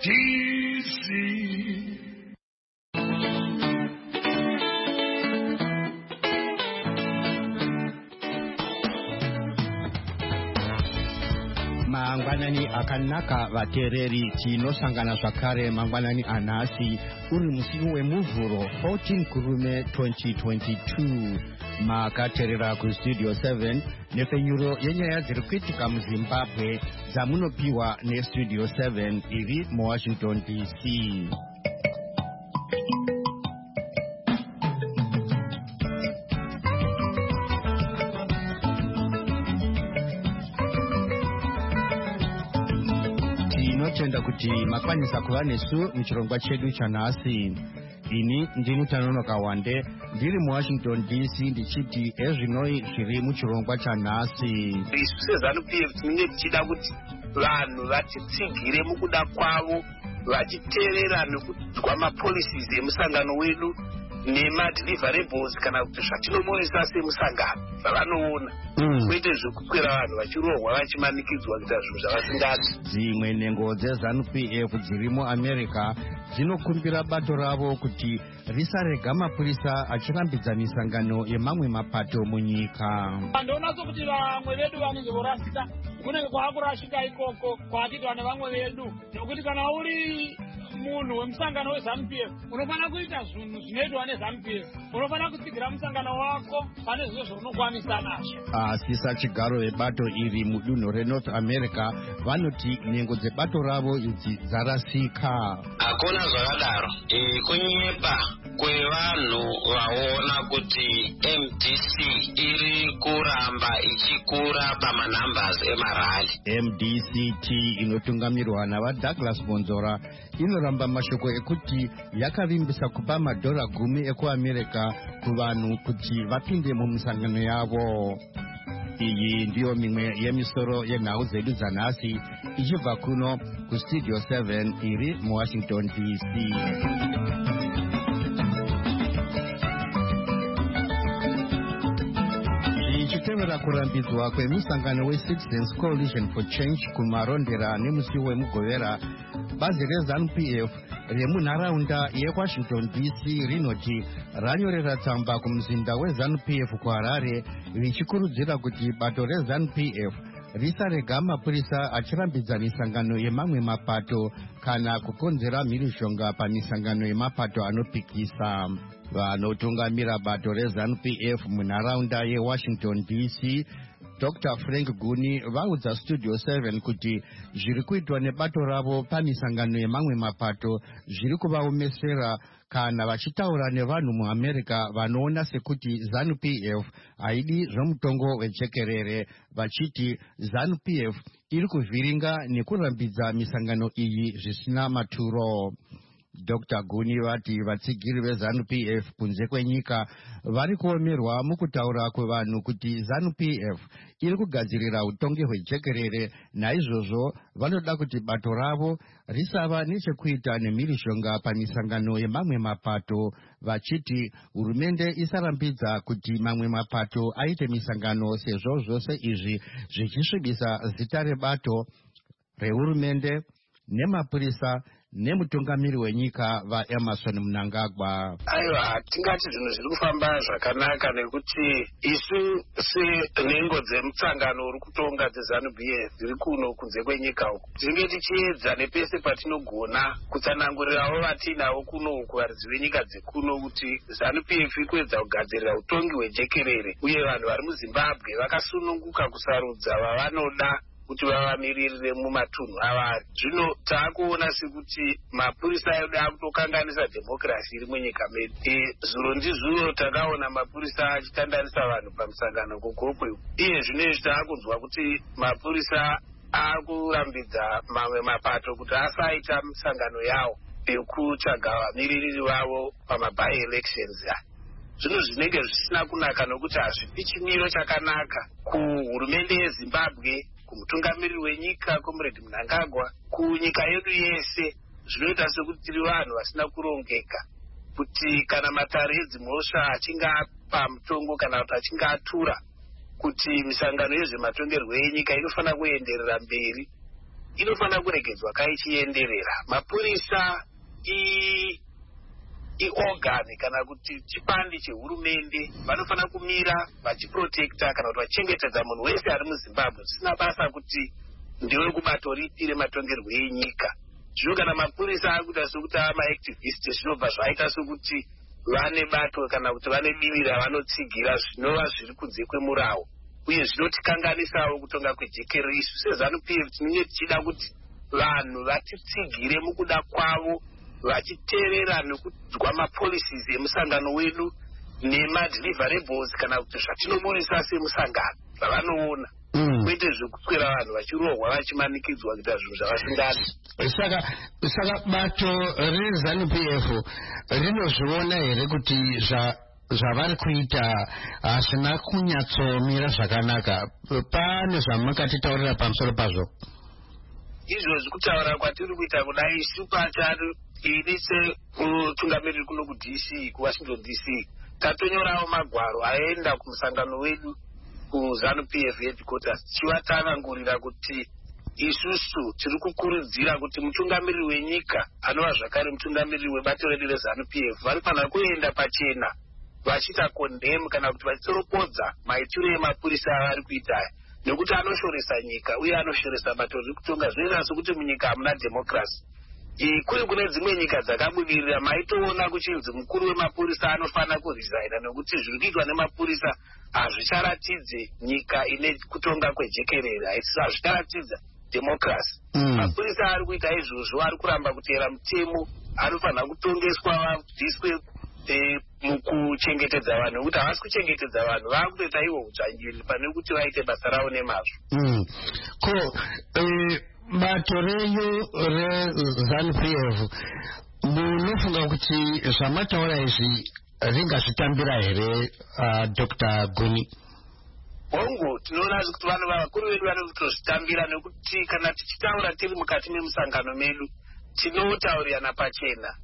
DC. Mangwanani akanaka vatereri tinosangana zvakare mangwanani anhasi uri musi wemuvhuro 14 kurume 2022 makateerera kustudio 7 nepfenyuro yenyaya dziri kuitika muzimbabwe dzamunopiwa nestudio 7 iri muwashington DC. Tinotenda kuti makwanisa kuva nesu muchirongwa chedu chanhasi. Ini ndini Tanonoka Wande ndiri muwashington DC ndichiti ezvinoi zviri muchirongwa chanhasi. Isu seZANU-PF tinenge tichida kuti vanhu vatitsigire mukuda kwavo vachiteerera nekudya mapolicies emusangano wedu nemadeliverable kana kuti zvatinomonesa semusangano zvavanoona kwete zvekukwira vanhu vachirohwa vachimanikidzwa kuita zvinhu zvavasingadi. Dzimwe nhengo dzeZANU-PF dziri muAmerica dzinokumbira bato ravo kuti risarega mapurisa achirambidza misangano yemamwe mapato munyika. Ndoona sokuti vamwe vedu vanenge vorasika kunenge kwakurashika ikoko kwakuitwa nevamwe vedu, nokuti kana uri munhu wemusangano weZANU-PF unofanira kuita zvinhu zvinoitwa neZANU-PF, unofanira kutsigira musangano wako pane zvimwe zvaunokwanisa nazvo. Asi sachigaro vebato iri mudunhu reNorth America vanoti nhengo dzebato ravo idzi dzarasika. Hakuna zvakadaro, kunyepa kwevanhu vaona kuti MDC iri kuramba ichikura pamanhambers emarali. MDCT inotungamirwa navaDouglas Bonzora inoramba mashoko ekuti yakavimbisa kupa madhora 10 ekuAmerica kuvanhu kuti vapinde mumisangano yavo. Iyi ndiyo mimwe yemisoro yenhau dzedu dzanhasi ichibva kuno kustudio 7 iri muwashington DC. Ichitevera kurambidzwa kwemusangano weCitizens Coalition for Change kumarondera nemusi wemugovera, bazi reZANU-PF remunharaunda yeWashington DC rinoti ranyorera tsamba kumuzinda weZANU-PF kuHarare richikurudzira kuti bato reZANU-PF risarega mapurisa achirambidza misangano yemamwe mapato kana kukonzera mhirizhonga pamisangano yemapato anopikisa. Vanotungamira bato reZANU-PF munharaunda yeWashington DC Dr. Frank Guni vaudza Studio 7 kuti zviri kuitwa nebato ravo pamisangano yemamwe mapato zviri kuvaomesera kana vachitaura nevanhu muAmerica vanoona sekuti ZANU-PF haidi zvomutongo wejekerere, vachiti ZANU-PF iri kuvhiringa nekurambidza misangano iyi zvisina maturo. Dr. Guni vati vatsigiri veZANU-PF kunze kwenyika vari kuomerwa mukutaura kwevanhu kuti ZANU-PF iri kugadzirira utongi hwejekerere, naizvozvo vanoda kuti bato ravo risava nechekuita nemhirizhonga pamisangano yemamwe mapato, vachiti hurumende isarambidza kuti mamwe mapato aite misangano sezvo zvose izvi zvichisvibisa zita rebato rehurumende nemapurisa nemutungamiri wenyika vaEmerson Mnangagwa. Aiwa, tingati zvinhu zviri kufamba zvakanaka nekuti isu senhengo dzemutsangano uri kutonga dzeZANU-PF dziri kuno kunze kwenyika uku tinenge tichiedza nepese patinogona kutsanangurirawo vatinavo kuno uku varidzi venyika dzekuno kuti ZANU-PF iri kuedza kugadzirira utongi hwejekerere uye vanhu vari muZimbabwe vakasununguka kusarudza vavanoda kuti vavamiririre mumatunhu avari. Zvino taakuona sekuti mapurisa edu akutokanganisa dhemokirasi iri munyika medu. Zuro ndizuro takaona mapurisa achitandanisa vanhu pamusangano kugokwe. Iye zvinezvi taakunzwa kuti mapurisa akurambidza mamwe mapato kuti asaita misangano yawo ekutsvaga vamiririri vavo pamaby elections. Zvino zvinenge zvisina kunaka nokuti hazvipi chimiro chakanaka kuhurumende yeZimbabwe, kumutungamiriri wenyika Comrade Mnangagwa, kunyika yedu yese. Zvinoita sekuti tiri vanhu vasina kurongeka, kuti kana matare edzimhosva achinge apa mutongo kana kuti achinge atura kuti misangano yezvematongerwo enyika inofanira kuenderera mberi inofanira kuregedzwa kaichienderera. Mapurisa iorgani kana kuti chipande chehurumende vanofanira kumira vachiprotekta kana kuti vachengetedza munhu wese ari muZimbabwe zvisina basa kuti ndiwe kubato ripi rematongerwo enyika. Zvino kana mapurisa akuita sokuti amaactivist zvinobva zvaita sokuti vane bato kana kuti vane divi ravanotsigira zvinova zviri kunze kwemurawo, uye zvinotikanganisawo kutonga kwejekerere. Isu seZANU-PF tinenge tichida kuti vanhu vatitsigire mukuda kwavo, vachiteerera nekudya mapolicies emusangano wedu nemadeliverable kana kuti zvatinomonesa semusangano zvavanoona, kwete zvekuswera vanhu vachirohwa vachimanikidzwa kuita zvinhu zvavasingana. Saka bato reZANU-PF rinozviona here kuti zvavari kuita hasina kunyatsomira zvakanaka? Pane zvamakatitaurira pamusoro pazvo? Izvozvi kutaura kwatiri kuita kudai isu pachari ini semutungamiriri kuno kuDC, kuWashington DC, tatonyorawo magwaro aenda kumusangano wedu kuZANU-PF headquarters tichivatsanangurira kuti isusu tiri kukurudzira kuti mutungamiriri wenyika anova zvakare mutungamiriri webato redu reZANU-PF vanofanira kuenda pachena vachiita condemn kana kuti vachitsoropodza maitiro emapurisa avari kuita aya, nekuti anoshoresa nyika uye anoshoresa bato riri kutonga. Zvinoita sokuti munyika hamuna democracy. Kuri kune dzimwe nyika dzakabudirira maitoona kuchinzi mukuru wemapurisa anofanira kuresigna nekuti zviri kuitwa nemapurisa hazvicharatidze nyika ine kutonga kwejekerere, hazvicharatidza democracy. Mapurisa ari kuita izvozvo ari kuramba kuteera mutemo, anofanira kutongeswa vabviswe mukuchengetedza vanhu, nekuti havasi kuchengetedza vanhu, vakutoita ivo udzvanyiri pane kuti vaite basa ravo nemazvo. Bato renyu reZANU-PF munofunga kuti zvamataura izvi ringazvitambira here Dr. Guni? Hongu tinoona kuti vanhu vakuru vedu vari kutozvitambira, nekuti kana tichitaura tiri mukati memusangano medu tinotaurirana pachena.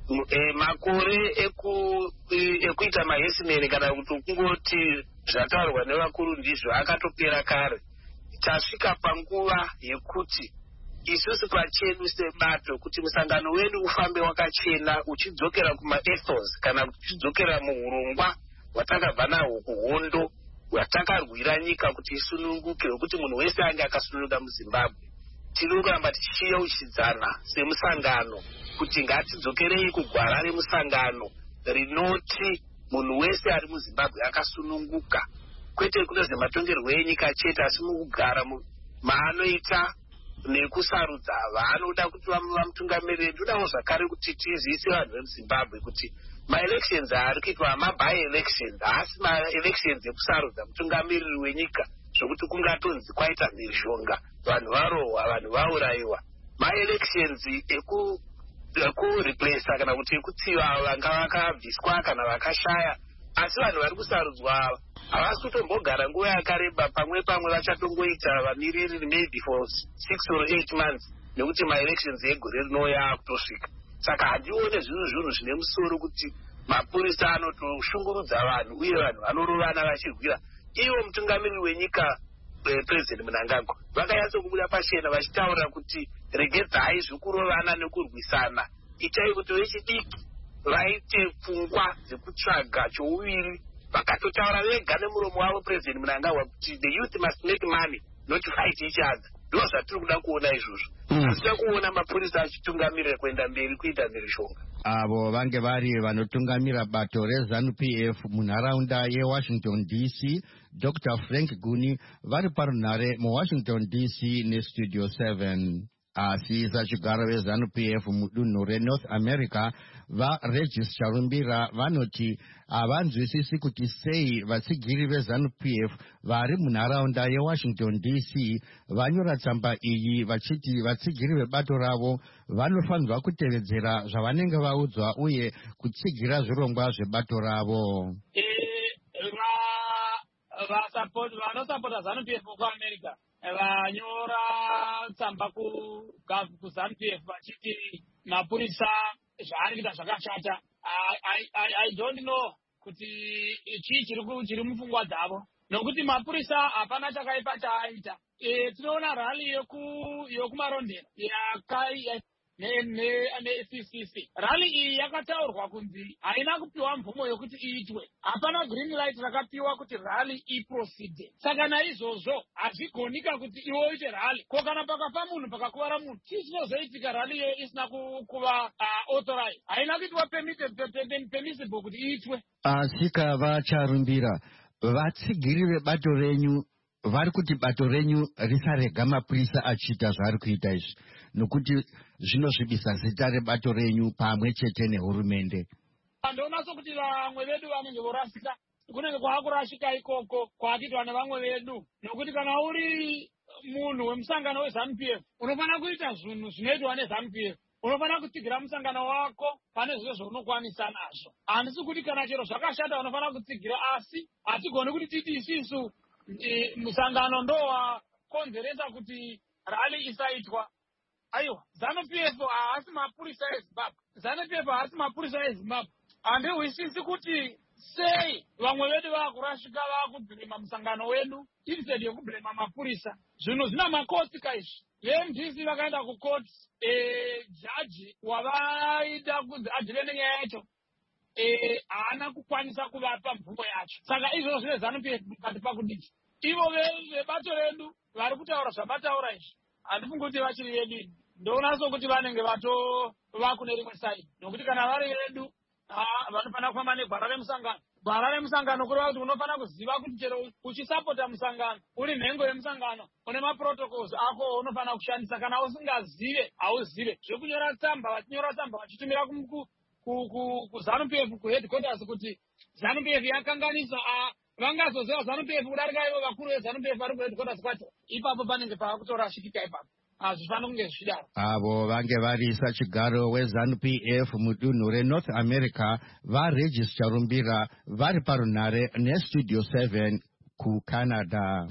Makore ekuita mahesineri kana kuti kungoti zvataurwa nevakuru ndizvo akatopera kare. Tasvika panguva yekuti isusu pachedu sebato kuti musangano wedu ufambe wakachena uchidzokera kumaethos kana kuti uchidzokera muurongwa hwatakabva nahwo kuhondo hwatakarwira nyika kuti isununguke, wekuti munhu wese ange akasununguka muZimbabwe. Tiri kuramba tichiyeuchidzana semusangano kuti ngatidzokerei kugwara remusangano rinoti munhu wese ari muZimbabwe akasununguka, kwete kune zvematongerwo enyika chete, asi mukugara maanoita nekusarudza vaanoda kuti vamutungamirire. Ndodawo zvakare kuti tiziise vanhu vemuZimbabwe kuti maelections ari kuitwa maby elections haasi maelections ekusarudza mutungamiriri wenyika zvokuti kungatonzi kwaita mhirizhonga, vanhu varohwa, vanhu vaurayiwa. Maelections ekureplace kana kuti ekutsiva vanga vakabviswa kana vakashaya, asi vanhu vari kusarudzwa havasi kutombogara nguva yakareba, pamwe vachatongoita vamiriri maybe for 6 or 8 months, nekuti maelections egore rinouya akutosvika. Saka handione zvinhu zvine musoro kuti mapurisa anotoshungurudza vanhu uye vanhu vanorovana vachirwira. Ivo mutungamiriri wenyika President Mnangagwa vakanyatsokubuda pachena vachitaura kuti regedzai zvekurovana nekurwisana, itai kuti vechidiki vaite pfungwa dzekutsvaga chouviri. Vakatotaura vega nemuromo wavo President Mnangagwa kuti the youth must make money not fight each other. Ndo zvatiri kuda kuona izvozvo. Hatida kuona mapurisa achitungamirira kuenda mberi kuita mhirizhonga. Avo vange vari vanotungamira bato reZANU-PF munharaunda yeWashington DC, Dr. Frank Guni vari parunhare muWashington DC neStudio 7. Asi sachigaro veZANU-PF mudunhu reNorth America vaRegis Charumbira vanoti havanzwisisi kuti sei vatsigiri veZANU-PF vari munharaunda yeWashington DC vanyora tsamba iyi vachiti vatsigiri vebato ravo vanofanirwa kutevedzera zvavanenge vaudzwa uye kutsigira zvirongwa zvebato ravo. Vanosapota ZANU-PF kuAmerica vanyora tsamba kuZANU-PF vachiti mapurisa zvaari kuita zvakashata. I don't know kuti chii chiri mupfungwa dzavo. nokuti mapurisa hapana chakaipa chaaita. Tinoona rally yokumarondera ne-CCC. Rally iyi yakataurwa kunzi haina kupiwa mvumo yokuti iitwe. Hapana green light rakapiwa kuti rally iprocede. Saka naizvozvo hazvigonika kuti iwe uite rally. Ko kana pakafa munhu pakakuvara munhu, chii chinozoitika rally iyo isina kuva authorized? Haina kuitwa permissible kuti iitwe. Asika vacharumbira vatsigiri vebato renyu vari kuti bato renyu risarega mapurisa achiita zvaari kuita izvi, nokuti zvinosvibisa zita rebato renyu pamwe chete nehurumende. Ndoona sokuti vamwe vedu vanenge vorasika, kunenge kwaakurashika ikoko kwaatiitwa nevamwe vedu, nokuti kana uri munhu wemusangano weZANU-PF unofanira kuita zvinhu zvinoitwa neZANU-PF. Unofanira kutsigira musangano wako pane zviro zvaunokwanisa nazvo. Handisi kuti kana chero zvakashata unofanira kutsigira, asi hatigoni kuti titi isisu musangano ndowakonzeresa kuti rally isaitwa. Aiwa, ZANU-PF haasi mapurisa eZimbabwe. ZANU-PF haasi mapurisa eZimbabwe. Handihwisisi kuti sei vamwe vedu vaakurashika vaakubhirima musangano wedu instead yokubhirima mapurisa. Zvinhu zvina makosi kaizvi. VMDC vakaenda kukoti, jaji wavaida kunzi adhivene nyaya yacho haana kukwanisa kuvapa mvumo yacho. Saka izvozvo zvine ZANU-PF mukati pakudiki. Ivo vebato redu vari kutaura zvavataura izvi, handifungi kuti vachiri vedu. Ndoona sokuti vanenge vatova kune rimwe saidi, nokuti kana vari vedu vanofanira kufamba negwara remusangano. Gwara remusangano kureva kuti unofanira kuziva kuti chero uchisapota musangano, uri nhengo yemusangano, une maprotocols ako unofanira kushandisa. Kana usingazive hauzive. Zvekunyora tsamba, vachinyora tsamba vachitumira kuZANU-PF kuheadquarters kuti ZANU-PF yakanganisa, vangazoziva ZANU-PF kudarika ivo vakuru veZANU-PF vari kuheadquarters kwacho, ipapo panenge paakutorashikika ipapo. Hazvifanira kunge zvichidaro. Avo vange varisa chigaro weZANU-PF mudunhu reNorth America vaRegis vari parunhare neStudio 7 kuCanada.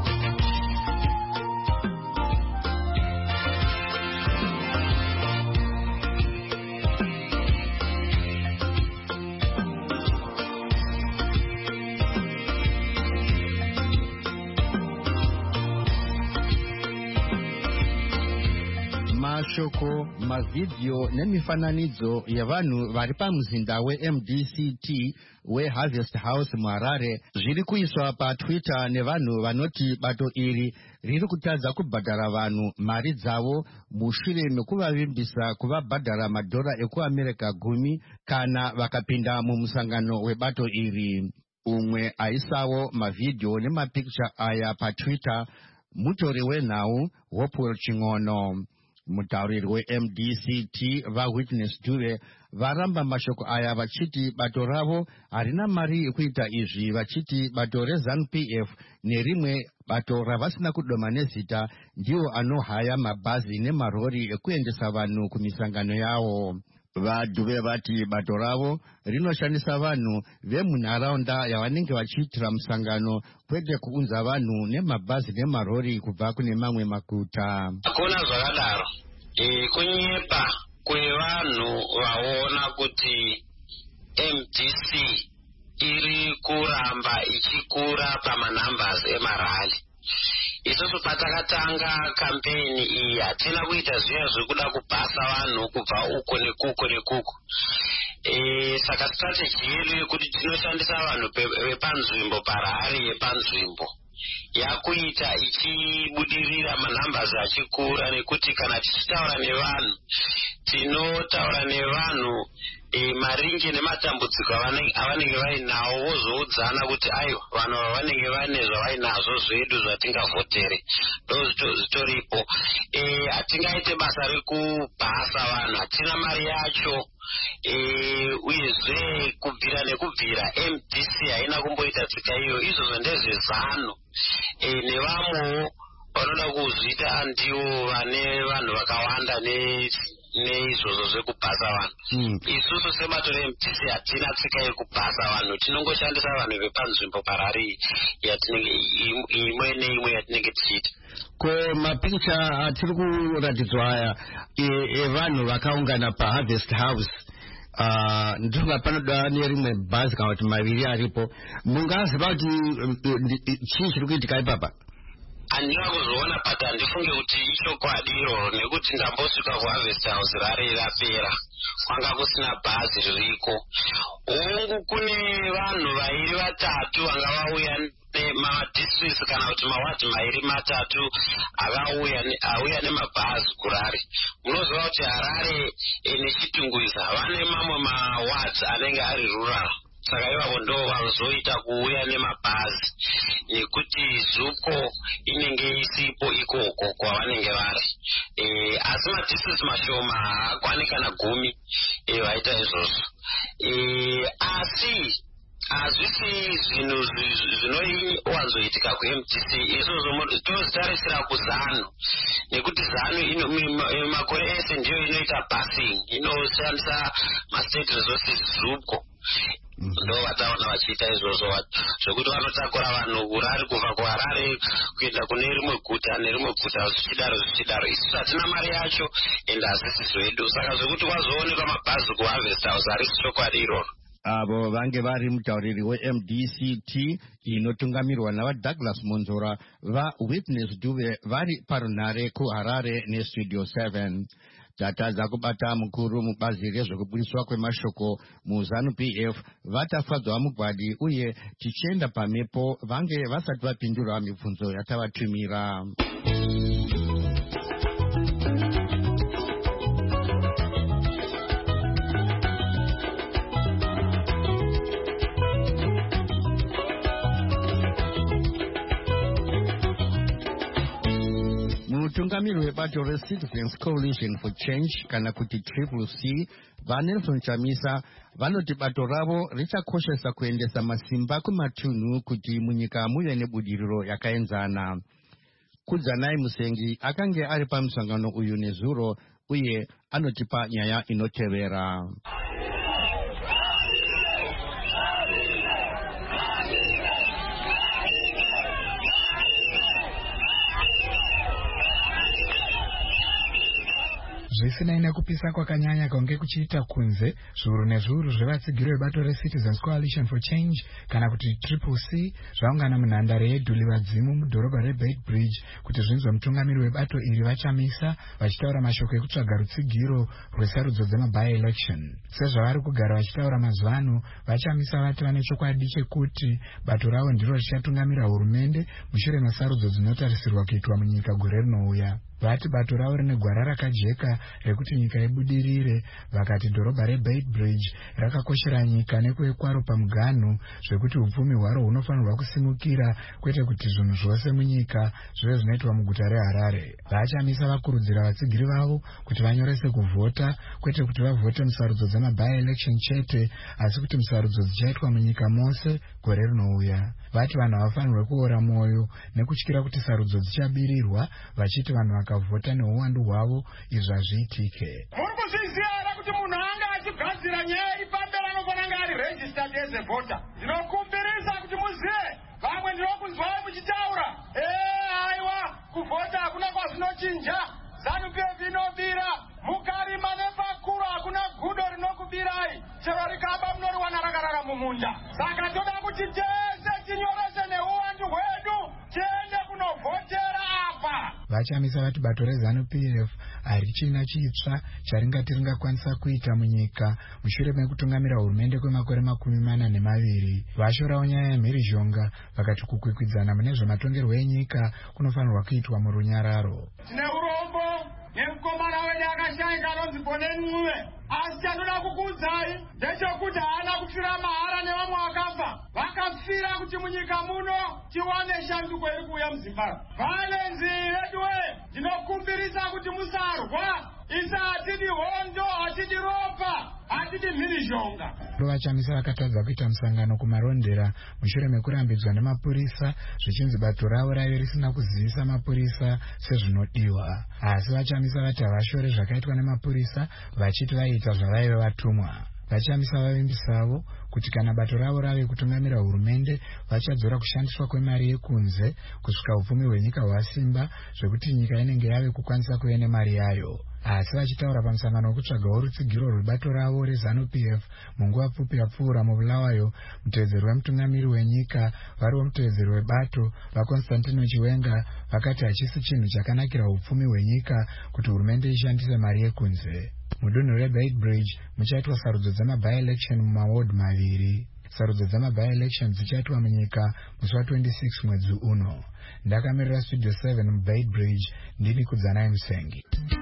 Mashoko, mavideo nemifananidzo yavanhu vari pamuzinda weMDCT weHarvest House muHarare zviri kuiswa paTwitter nevanhu vanoti bato iri riri kutadza kubhadhara vanhu mari dzavo mushure mekuvavimbisa kuvabhadhara madhora ekuAmerica 10 kana vakapinda mumusangano webato iri. Umwe aisawo mavideo nemapikicha aya paTwitter mutori wenhau Hopewell Ching'ono. Mutauriri weMDCT vaWitness Dube varamba mashoko aya vachiti bato ravo harina mari yekuita izvi, vachiti bato reZANU-PF nerimwe bato ravasina kudoma nezita ndiwo anohaya mabhazi nemarori ekuendesa vanhu kumisangano yavo. VaDube vati bato ravo rinoshandisa vanhu vemunharaunda yavanenge vachiitira musangano, kwete kuunza vanhu nemabhazi nemarori kubva kune mamwe maguta. Hakuna zvakadaro. Kunyepa kwevanhu vaona kuti MDC iri kuramba ichikura pamanambers emarali. Isusu patakatanga kampeni iyi hatina kuita zviya zvekuda kupasa vanhu kubva uko nekuko. Saka strategy yedu yekuti tinoshandisa vanhu vepanzvimbo parari yepanzvimbo yakuita ichibudirira manambers achikura, nekuti kana tichitaura nevanhu tinotaura nevanhu maringe nematambudziko avanenge vainawo, vozoudzana kuti aiwa vanhu vavanenge vane zvavainazvo zvedu zvatingavhotere zvitoripo. Hatingaite basa rekubhasa vanhu, hatina mari yacho. Uyezve kubvira nekubvira MDC haina kumboita tsika iyo. Izvozvo ndezvezano nevamwewo vanoda kuzviita ndiwo vane vanhu vakawanda neizvozvo zvekubhasa vanhu. Isusu sebato reMDC hatina tsika yekubhasa vanhu, tinongoshandisa vanhu vepanzvimbo parari yatinenge imwe neimwe yatinenge tichiita. Ko mapikicha atiri kuratidzwa aya evanhu vakaungana paHarvest House ndinga panoda nerimwe bhazi kana kuti maviri aripo mungaziva kuti chii chiri kuitika ipapa? handina kuzoona but handifunge kuti ichokwadi iroro nekuti ndambosvika kuharvest house rare rapera kwanga kusina bhazi ririko. Hongu kune vanhu vairi vatatu vanga vauya nemadistricts kana kuti mawadi mairi matatu auya nemabhazi kurare. Munoziva kuti Harare nechitungwiza vane mamwe mawards anenge ari rural, saka ivavo ndo vazoita kuuya nemabhazi nekuti Zuko inenge isipo ikoko kwavanenge vari. Asi madistricts mashoma haakwani kana 10 vaita izvozvo. Asi hazvisi zvinhu zvinowanzoitika kuMTC. Izvozvo tozitarisira kuZANU nekuti ZANU makore ese ndiyo inoita busing, inoshandisa mastate resources Zuko. Ndo vataona vachiita izvozvo zvokuti vanotakura vanhu kurari kubva kuHarare kuenda kune rimwe guta nerimwe guta zvichidaro. Isusu hatina mari yacho ende hazisi zvedu, saka zvokuti kwazoonekwa mabhazi kuharvest house harisi chokwadi iroro. Avo vange vari mutauriri weMDCT inotungamirwa navaDouglas Monzora vaWitness Duve vari parunhare kuHarare neStudio 7. Tatadza kubata mukuru mubazi rezvekubudiswa kwemashoko muZANU PF vatafadzwa mugwadi uye tichienda pamhepo vange vasati vapindura mibvunzo yatavatumira. Mutungamiri webato reCitizens Coalition for Change kana kuti CCC vaNelson Chamisa vanoti bato ravo richakoshesa kuendesa masimba kumatunhu kuti munyika muve nebudiriro yakaenzana. Kudzanai Musengi akange ari pamusangano uyu nezuro uye anotipa nyaya inotevera. Zvisina nekupisa kwakanyanya kunge kuchiita kunze zviuru nezviuru zvevatsigiri vebato reCitizens Coalition for Change kana kuti CCC zvaungana munhandare yeDhulivadzimu mudhorobha reBeitbridge kuti zvinzwe mutungamiri webato iri vaChamisa vachitaura mashoko ekutsvaga rutsigiro rwesarudzo dzema-by-election. Sezvavari kugara vachitaura mazuva ano, vaChamisa vati vane chokwadi chekuti bato ravo ndiro richatungamira hurumende mushure mesarudzo dzinotarisirwa kuitwa munyika gore rinouya. Vati bato ravo rine gwara rakajeka rekuti nyika ibudirire. Vakati dhorobha reBeitbridge rakakoshera nyika nekuekwaro pamuganhu zvekuti upfumi hwaro hunofanirwa kusimukira kwete kuti zvinhu zvose munyika zvive zvinoitwa muguta reHarare. VaChamisa vakurudzira vatsigiri vavo kuti vanyorese kuvhota kwete kuti vavhote musarudzo dzema-by-election chete asi kuti musarudzo dzichaitwa munyika mose gore rinouya. Vati vanhu havafanirwe kuora mwoyo nekutyira kuti sarudzo dzichabirirwa, vachiti vanhu vakavhota neuwandu hwavo izvi hazviitike. Muri kuzviziva here kuti munhu anga achigadzira nyaya ipamberi anofanira ari registered as a voter? Ndinokumbirisa kuti muzive, vamwe ndinokunzwai muchitaura aiwa kuvhota hakuna kwazvinochinja, ZANU PF inobira, mukarima nepakuru hakuna gudo rinokubirai, chero rikaba munoriwana rakarara mumunda. Saka toda kuti tese tinyorese neuwandu hwedu tiende kunovhotera apa. VaChamisa vati bato reZANU PF harichina chitsva charingati ringakwanisa kuita munyika mushure mekutungamira hurumende kwemakore 42. Vashorawo nyaya yemhirizhonga vakati kukwikwidzana mune zvematongerwo enyika kunofanirwa kuitwa murunyararo. Tine urombo nemukomana wedu akashayika anonzi Boneniwe, asi chatoda kukuudzai ndechekuti haana kufira mahara nevamwe vakafa, vakafira kuti munyika muno tiwane shanduko iri kuuya muZimbabwe. Valenzi veduwe, ndinokumbirisa kuti musarwa, isa hatidi hondo, hatidi ropa, hatidi mhirizhonga. asi vachitaura pamusangano wekutsvagawo rutsigiro rwebato ravo reZANU-PF munguva pfupi yapfuura mubulawayo, mutevedzeri wemutungamiri wenyika variwo mutevedzeri webato vaConstantino Chiwenga vakati hachisi chinhu chakanakira upfumi hwenyika kuti hurumende ishandise mari yekunze. Mudunhu reBeitbridge muchaitwa sarudzo dzama-by-election mumaward maviri. Sarudzo dzama-by-election dzichaitwa munyika musi wa26 mwedzi uno. Ndakamirira Studio 7 muBeitbridge, ndini Kudzanai Musengi.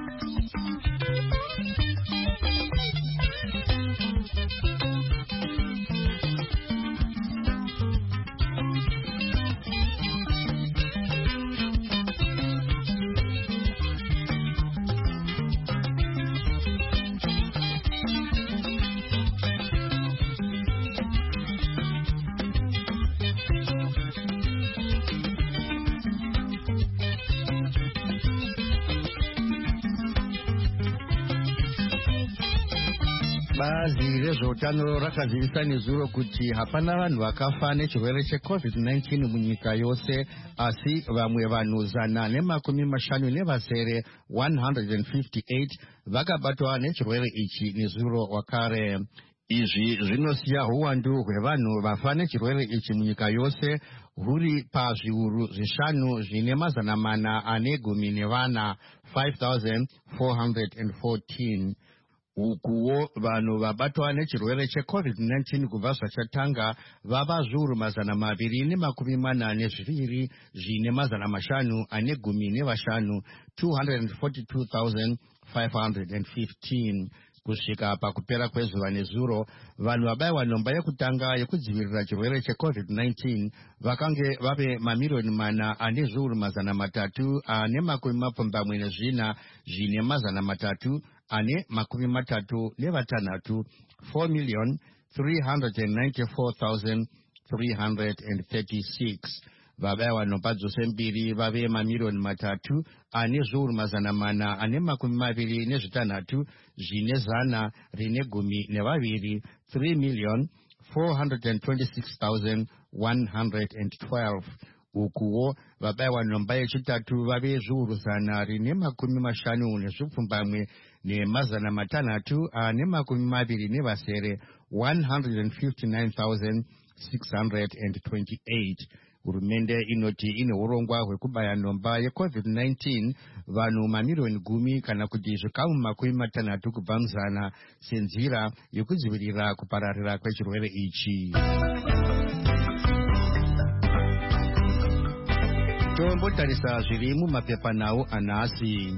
Bazi rezveutano rakazivisa nezuro kuti hapana vanhu vakafa nechirwere cheCovid-19 munyika yose, asi vamwe vanhu 158 vakabatwa nechirwere ichi nezuro wakare. Izvi zvinosiya uwandu hwevanhu vafa nechirwere ichi munyika yose huri pazviuru 5,414 5,414. Ukuwo vanhu vabatwa nechirwere cheCovid-19 kubva zvachatanga vava zviuru 242 zvine 515 242,515. Kusvika pakupera kwezuva nezuro, vanhu vabayiwa nhomba yekutanga yekudzivirira chirwere cheCovid-19 vakange vave mamiliyoni 4,374 zvine 336 4,394,336. Vabayiwa nhomba dzose mbiri vave mamiliyoni 3,426 zvine 112 3,426,112. Ukuwo vabayiwa nhomba yechitatu vave zviuru 150 159,628. Hurumende inoti ine urongwa hwekubaya nhomba yeCovid-19 vanhu mamiliyoni 10 kana kuti zvikamu 60 kubva muzana senzira yekudzivirira kupararira kwechirwere ichi. Tombotarisa zviri mumapepanhau anhasi.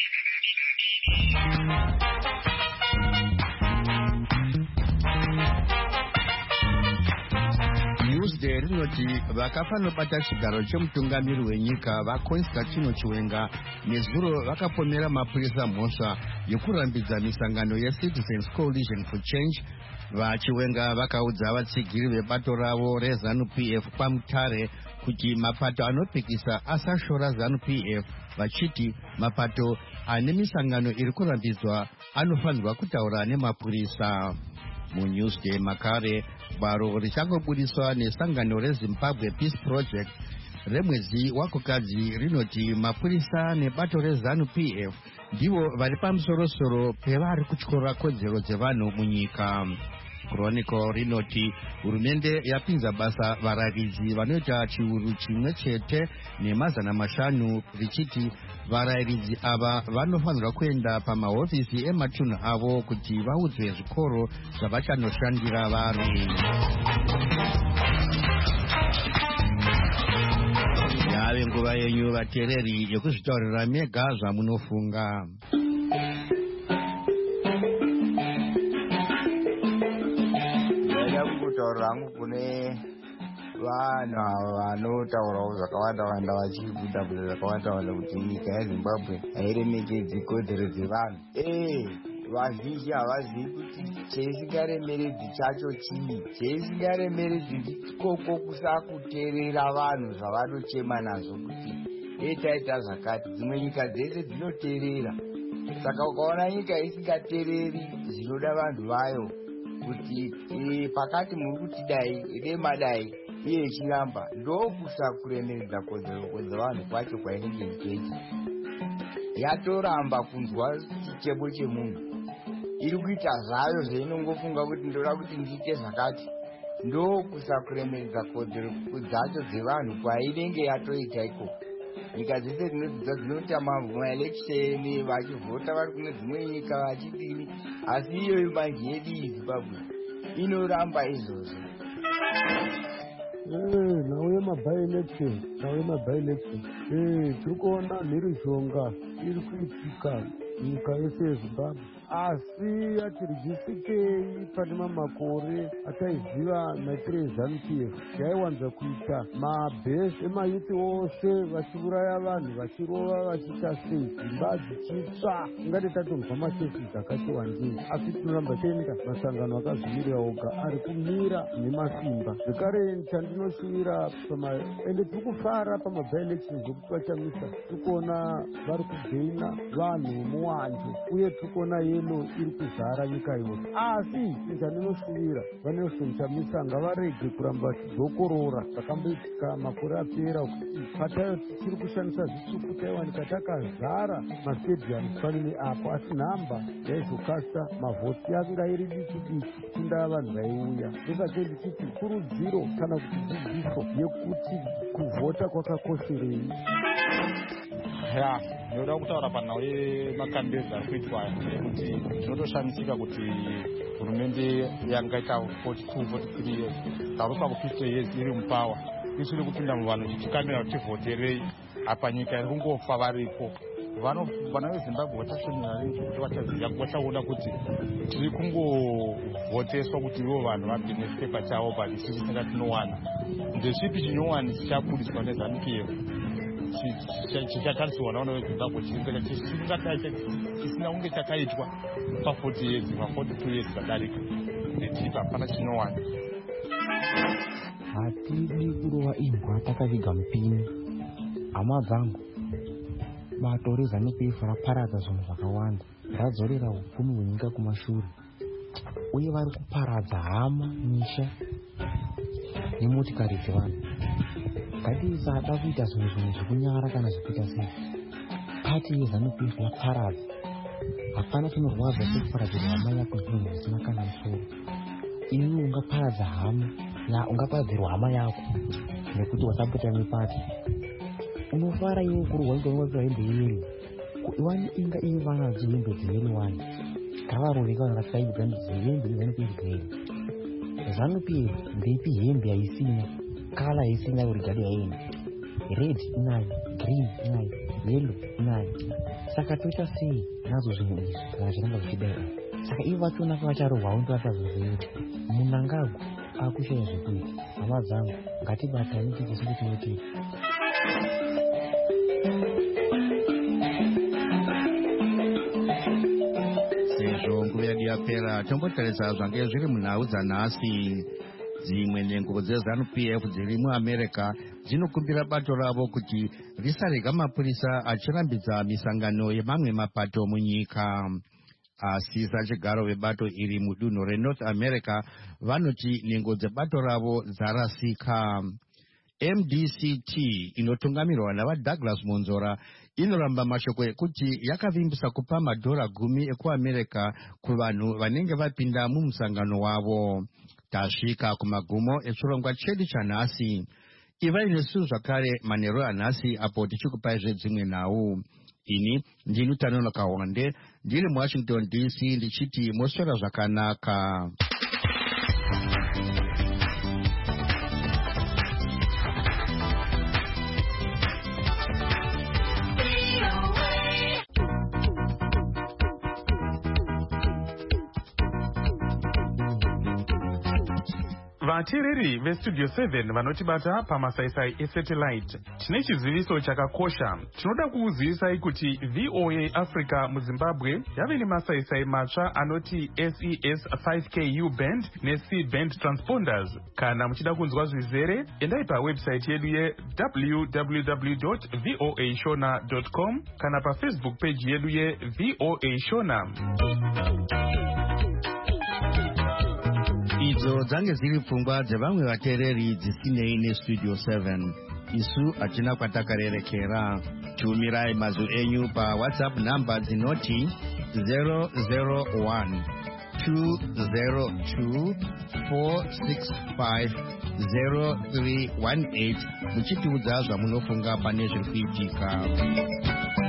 Newsday rinoti vakafa nobata chigaro chemutungamiri wenyika vaConstantino Chiwenga nezuro vakapomera mapurisa mhosva yekurambidza misangano yeCitizens Coalition for Change. VaChiwenga vakaudza vatsigiri vebato ravo reZANU-PF paMutare kuti mapato anopikisa asashora ZANU-PF, vachiti mapato ane misangano iri kurambidzwa anofanirwa kutaura nemapurisa. MuNewsday makare, baro richangobudiswa nesangano reZimbabwe Peace Project remwedzi wakukadzi rinoti mapurisa nebato reZANU-PF ndivo vari pamusorosoro pevari kutyora kodzero dzevanhu munyika. Chronicle rinoti hurumende yapinza basa varayiridzi vanoita chiuru chimwe chete ne500 richiti varayiridzi ava vanofanirwa kuenda pamahofisi ematunhu avo kuti vaudzwe zvikoro zvavachanoshandira vari. Yave nguva yenyu vateereri yekuzvitaurira mega zvamunofunga. Rangu kune vanhu vanotaurawo zvakawanda vachikuita kuti zvakawanda kuti nyika yeZimbabwe hairemekedzi kodzero dzevanhu. Vazhinji havazivi kuti cheisingaremeredzi chacho chii. Cheisingaremeredzi ndikoko kusakuteerera vanhu zvavanochema nazvo kuti taita zvakati. Dzimwe nyika dzese dzinoteerera. Saka ukaona nyika isingateereri zvinoda vanhu vayo kuti pakati muri kuti dai remadai iye ichiramba ndokusakuremeredza kodzero dzevanhu kwacho kwainenge ichechi. yatoramba kunzwa chichebo chemunhu. Iri kuita zvayo zveinongofunga kuti ndoda kuti ndiite zvakati. Ndokusakuremeredza kodzero dzacho dzevanhu kwainenge yatoita ikoko. Nyika dzese dzinodzidza dzinoita maeleksheni vachivhota vari kune dzimwe nyika vachidini, asi iyoyo bangi yedu yeZimbabwe inoramba izvozvo. Nauye mabi-election tiri kuona mhirizhonga iri kuitika nyika yese yeZimbabwe, asi yatiregisikei pane mamakore ataiziva maitire eZANU-PF yaiwanza kuita mabhesi emayuti ose vachiuraya vanhu, vachirova, vachiita sei, dzimba dzichitsva, ungati tatonzwa makesi akati wandei. Asi tinoramba tenda masangano akazvimirira oga ari kumira nemasimba. Zvekare chandinoshuvira ende tiri kufara pamabi-elections zokuti vachamisa, tiri kuona vari kugaina vanhu muwanjo, uye tiri kuona yelo iri kuzara nyika yose. Asi chandinoshuvira vaNelson Chamisa ngavarege kuramba vachidzokorora zvakamboitika makore apera, kuti patayo tichiri kushandisa zvitsvuku taiwanika takazara mastadiums pane neapo, asi nhamba yaizokasta mavhoti yanga iri diki diki kunda vanhu vaiuya. Ndosake ndichiti kurudziro kana kuti dzidziso yekuti kuvhota kwakakosherei. Ndinoda kutaura panhau yemakandideti ari kuitwa ekuti zvinotoshamisika kuti hurumende yangaita 42-43 years tarusa ku50 years iri mupawa isiri kupinda muvanhu tichikamira kuti tivhoterei. Apa nyika iri kungofa varipo. Vana veZimbabwe vachashonera ringi kuti vachaziva, vachaona kuti tiri kungovhoteswa kuti ivo vanhu vabve nesipepa chavo but isisi saka tinowana. Ndezvipi chinyowani chichaburiswa neZANU-PF chichatarisirwa naona weZimbabwe chisina kunge chakaitwa pa40 years pa42 years padarika. Ndetipa hapana chinyowani. Hatidi kurova imbwa takaviga mupini. Hama dzangu, bato reZANU-PF raparadza zvinhu zvakawanda, radzorera upfumi hwenyika kumashure, uye vari kuparadza hama, misha nemotikari dzevanhu. Ngatisada kuita zvinhu zvekunyara kana zvekuita sei. Pati yeZANU-PF yaparadza. Hapana chinorwadza sekuparadzirwa hama yako zvinhu zvisina kana musoro. Iwe ungaparadza hama, ungaparadzirwa hama yako nekuti wasapota nepati. Unofara iwe kurwa ngomwapira hembe yeyero. Iwani inga iwe vana dzihembe dzeyero wani. Kavaroveka vanhu vakaibwa dzihembe neZANU-PF dzeyero. ZANU-PF ndeipi hembe yaisina, kala yaisina urigadi yaini. Red inayo, green inayo, yellow inayo. Saka toita sei nazo zvinhu izvi kana zviramba zvichidaro. Saka ivo vachiona pavacharohwa undo vachazozveita. Munangagwa akushaya zvekuita. Hama dzangu, ngatibatani tichisi kuti tinotei. Sezvo nguva yedu yapera, tombotarisa zvange zviri munhau dzanhasi. Dzimwe nhengo dzeZANU-PF dziri muAmerica dzinokumbira bato ravo kuti risarega mapurisa achirambidza misangano yemamwe mapato munyika. Asi sachigaro vebato iri mudunhu reNorth America vanoti nhengo dzebato ravo dzarasika. MDCT inotungamirwa navaDouglas Monzora inoramba mashoko ekuti yakavimbisa kupa $10 ekuAmerica kuvanhu vanenge vapinda mumusangano wavo. Tasvika kumagumo echirongwa chedu chanhasi. Iva inesu zvakare manheru anhasi apo tichikupai zvedzimwe nhau. Ini ndini Utano Kawande ndiri muWashington DC ndichiti moswera zvakanaka. Vatiriri veStudio 7 vanotibata pamasaisai esatellite. Tine chiziviso chakakosha. Tinoda kukuzivisai kuti VOA Africa muZimbabwe yave nemasaisai matsva anoti SES 5K U-band neC-band transponders. Kana muchida kunzwa zvizere, endai pawebsite yedu www.voashona.com kana paFacebook page yedu yeVOA Shona. Idzo dzange dziri pfungwa dzevamwe vateereri dzisinei neStudio 7. Isu hatina kwatakarerekera. tumirai mazwi enyu paWhatsApp namba dzinoti 001 202 465 0318 muchitiudza zvamunofunga pane zviri kuitika.